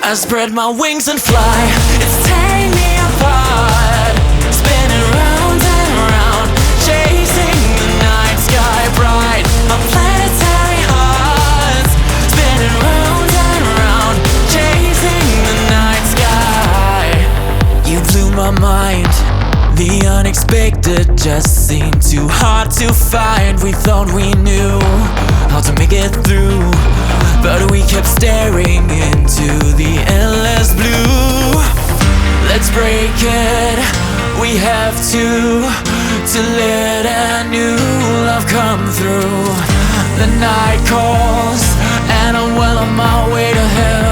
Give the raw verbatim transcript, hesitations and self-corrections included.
I spread my wings and fly. It's tearing me apart, spinning round and round, chasing the night sky bright. My planetary hearts spinning round and round, chasing the night sky. You blew my mind. The unexpected just seemed too hard to find. We thought we knew how to make it through, but we kept staring into the endless blue. Let's break it, we have to, to let a new love come through. The night calls, and I'm well on my way to hell.